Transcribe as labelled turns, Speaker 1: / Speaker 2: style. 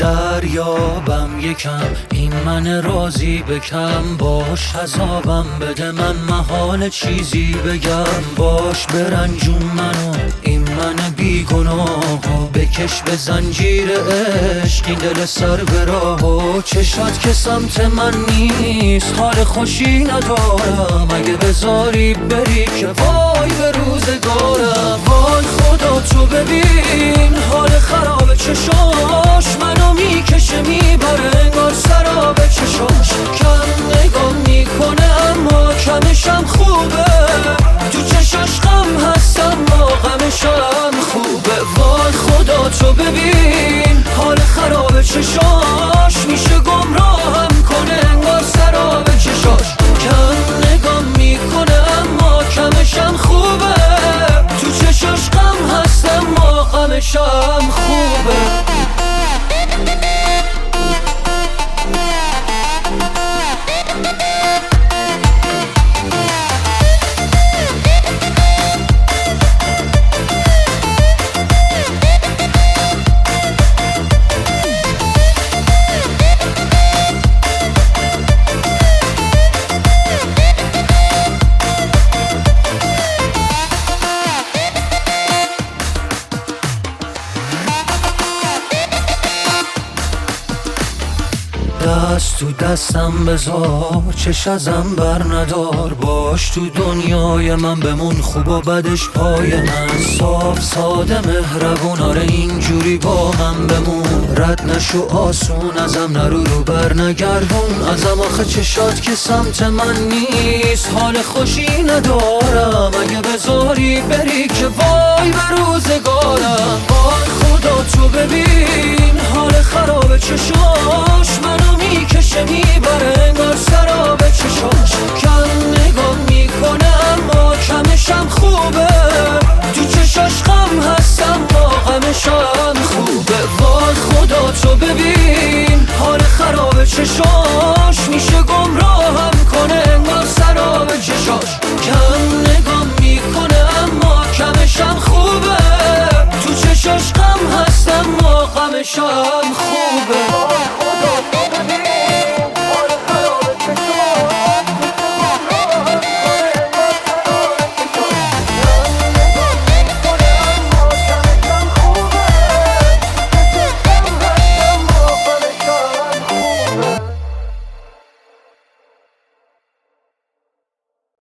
Speaker 1: دریابم یکم، این من راضی بکم. باش عذابم بده من محال چیزی بگم. باش برنجون منو این من بیگناهو، بکش به زنجیر عشق این دل سر به راهو. چشات که سمت من نیست حال خوشی ندارم، اگه بذاری بری که وای به روزگارم. وای خدا تو ببین حال خراب چشاش، منو میکشه میبره انگار سراب چشاش. کم نگاه میکنه اما کمشم خوبه، تو چشاش غم هست اما غمشم خوبه. وای خدا تو ببین حال خراب چشاش، میشه گمراهم کنه انگار سراب چشاش. کم نگاه میکنه اما کمشم خوبه، تو چشاش غم هست اما غمشم خوبه. دست تو دستم بذار، چش ازم بر ندار. باش تو دنیای من بمون، خوب و بدش پای من. صاف ساده مهربون، آره اینجوری با من بمون. رد نشو آسون ازم، نرو رو بر نگردون ازم. آخه چشات که سمت من نیست حال خوشی ندارم، اگه بذاری بری که وای به روزگارم. وای خدا تو ببین حال خراب چشاش، منو میکشه میبره انگار سر